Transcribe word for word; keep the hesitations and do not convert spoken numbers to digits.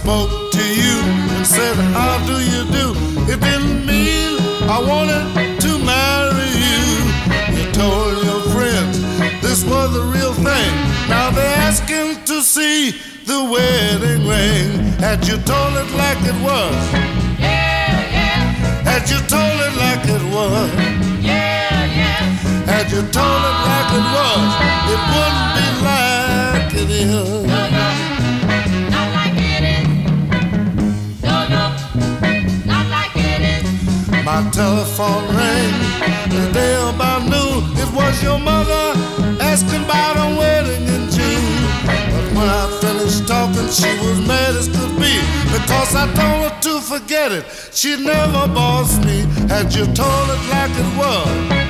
spoke to you and said, how do you do? It didn't mean I wanted to marry you. You told your friends this was the real thing. Now they're asking to see the wedding ring. Had you told it like it was? Yeah, yeah. Had you told it like it was? Yeah, yeah. Had you told it like it was, it wouldn't be like it is. No, no, not like it is. No, no, not like it is. My telephone rang the day about noon. It was your mother asking about a wedding in June. But when I finished talking, she was mad as could be, because I told her to forget it. She'd never boss me. Had you told it like it was?